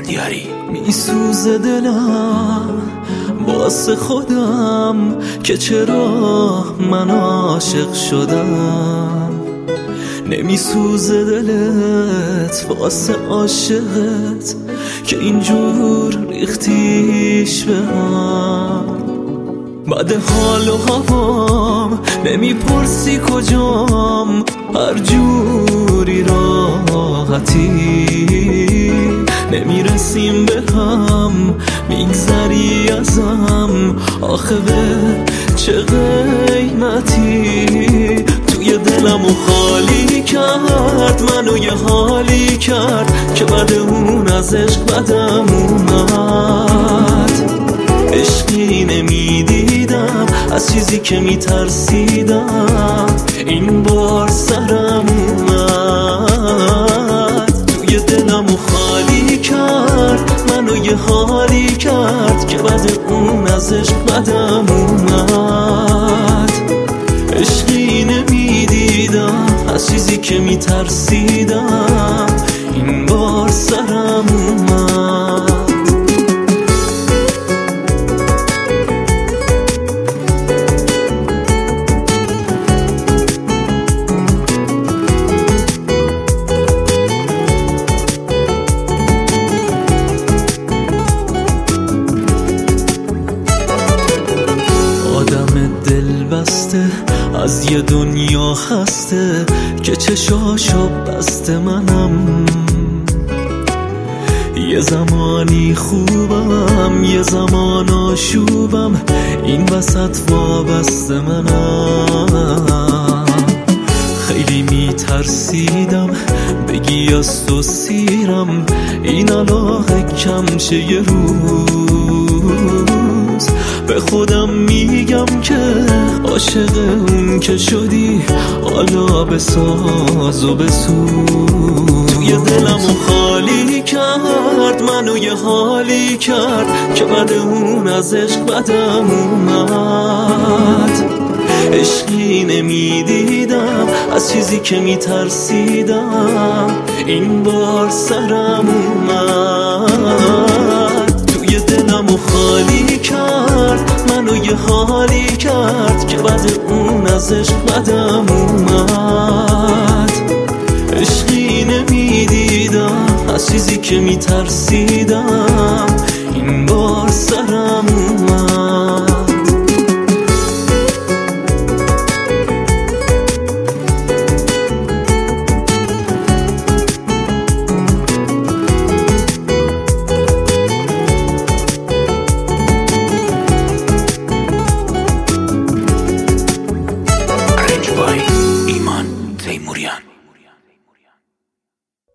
اسفندیاری. میسوزه دلم واسه خودم که چرا من عاشق شدم. نمیسوزه دلت واسه عاشقت که اینجور ریختیش به هم. بعد حال و هوام نمیپرسی کجام، هر جوری راحتی نمیرسیم به هم، میگذری ازم آخه به چه قیمتی. توی دلمو خالی کرد، منو یه حالی کرد که بعد اون از عشق بدم اومد. عشقی نمیدیدم از چیزی که میترسیدم، این بار سرم اومد. توی دلمو خالی کرد، منو یه حالی کرد که بعد اون از عشق بدم اومد. عشقی نمیدیدم از چیزی که میترسیدم، این بار سرم اومد. از یه دنیا خسته که چشاشو بسته منم. یه زمانی خوبم یه زمان آشوبم، این وسط وابسته منم. خیلی میترسیدم بگی از تو سیرم، این علاقه کم شه یه روز. به خودم میگم که عاشق اون که شدی، حالا بساز و بسوز. توی دلمو خالی کرد، منو یه حالی کرد که بعد اون از عشق بدم اومد. عشقی نمیدیدم از چیزی که میترسیدم، این بار سرم اومد. توی دلمو خالی کرد، منو یه حالی کرد که بعد اون از عشق بدم اومد. عشقی نمیدیدم از چیزی که میترسیدم،